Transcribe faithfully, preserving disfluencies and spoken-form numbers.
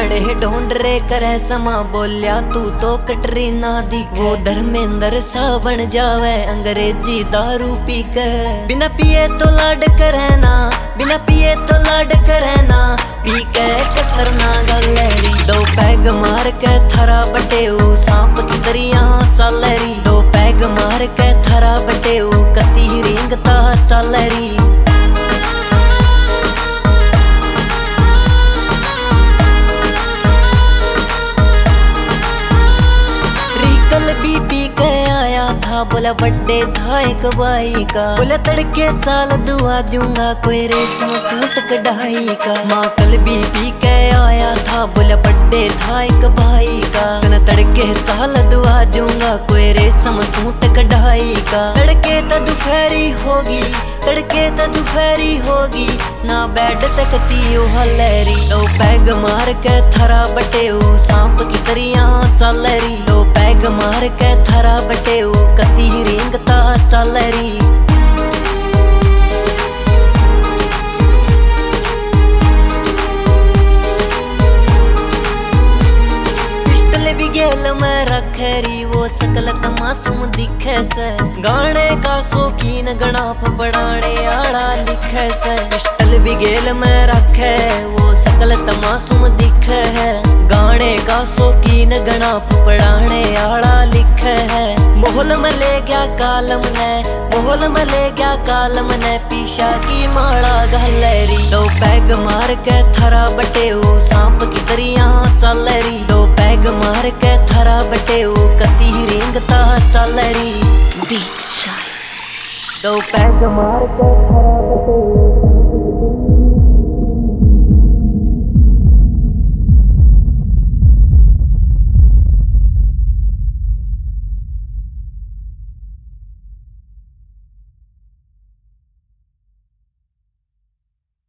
बड़े ढूंढ रे करे समा बोलिया तू तो कटरीना दिखे। वो धर्मेंद्र सा बन जावे अंग्रेजी दारू पी के। बिना पिए तो लाड करे ना, बिना पिए तो लाड करे ना, पी के कसर ना गलेरी। दो पैग मार के थरा बटेऊ सांप की दरिया चलरी। दो पैग मार के थरा बटेऊ कती रिंगता चलरी। भी पी के आया था बोला बर्थडे था एक भाई का। बोला तड़के चाल दुआ दूंगा कोई रेशम सूट कढ़ाई का। माँ कल भी पी के आया था बोला बर्थडे था एक भाई का। ना तड़के चाल दुआ दूंगा कोई रेशम सूट कढ़ाई का। तड़के तो दोपहरी होगी, तड़के तो दोपहरी होगी, ना बेड तकती ओ हलेरी। दो पैग मार के थरा बटेऊ सांप की तरिया चलरी। दो पैग मार के थरा बटेऊ कती रिंगता चलरी। भी गेल में रखरी वो सकल मासूम दिखे से। गाने का शौकीन गणाफ बढ़ाने आड़ा लिखे से। पिस्टल भी गेल में रखे वो सकल मासूम दिखे है। गाने का शौकीन गणाफ बढ़ाने आड़ा लिखे है। मोहल में ले गया कालम ने, मोहल में ले गया कालम ने, पीछा की माड़ा गलेरी। दो पैग मार के थरा बटेऊ सांप की दरिया चलरी। दो पैग मार के थरा बटेऊ कती रिंगता चलरी। दो पैग मार के थरा बटेऊ